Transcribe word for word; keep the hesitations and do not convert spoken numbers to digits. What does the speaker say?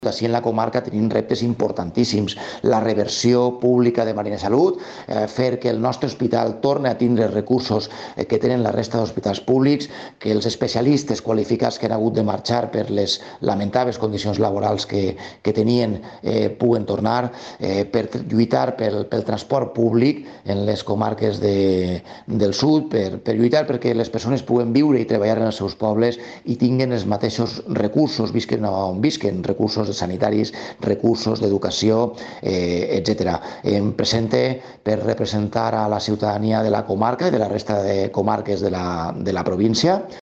Així en la comarca tenim reptes importantíssims. La reversió pública de Marina Salut, eh, fer que el nostre hospital torni a tindre recursos eh, que tenen la resta d'hospitals públics, que els especialistes qualificats que han hagut de marxar per les lamentables condicions laborals que, que tenien eh, puguen tornar, eh, per lluitar pel, pel transport públic en les comarques de, del sud, per, per lluitar perquè les persones puguen viure i treballar en els seus pobles i tinguen els mateixos recursos, visquen on visquen, recursos sanitaris, recursos d'educació, eh, etcètera. Em presente per representar a la ciutadania de la comarca i de la resta de comarques de la, de la província.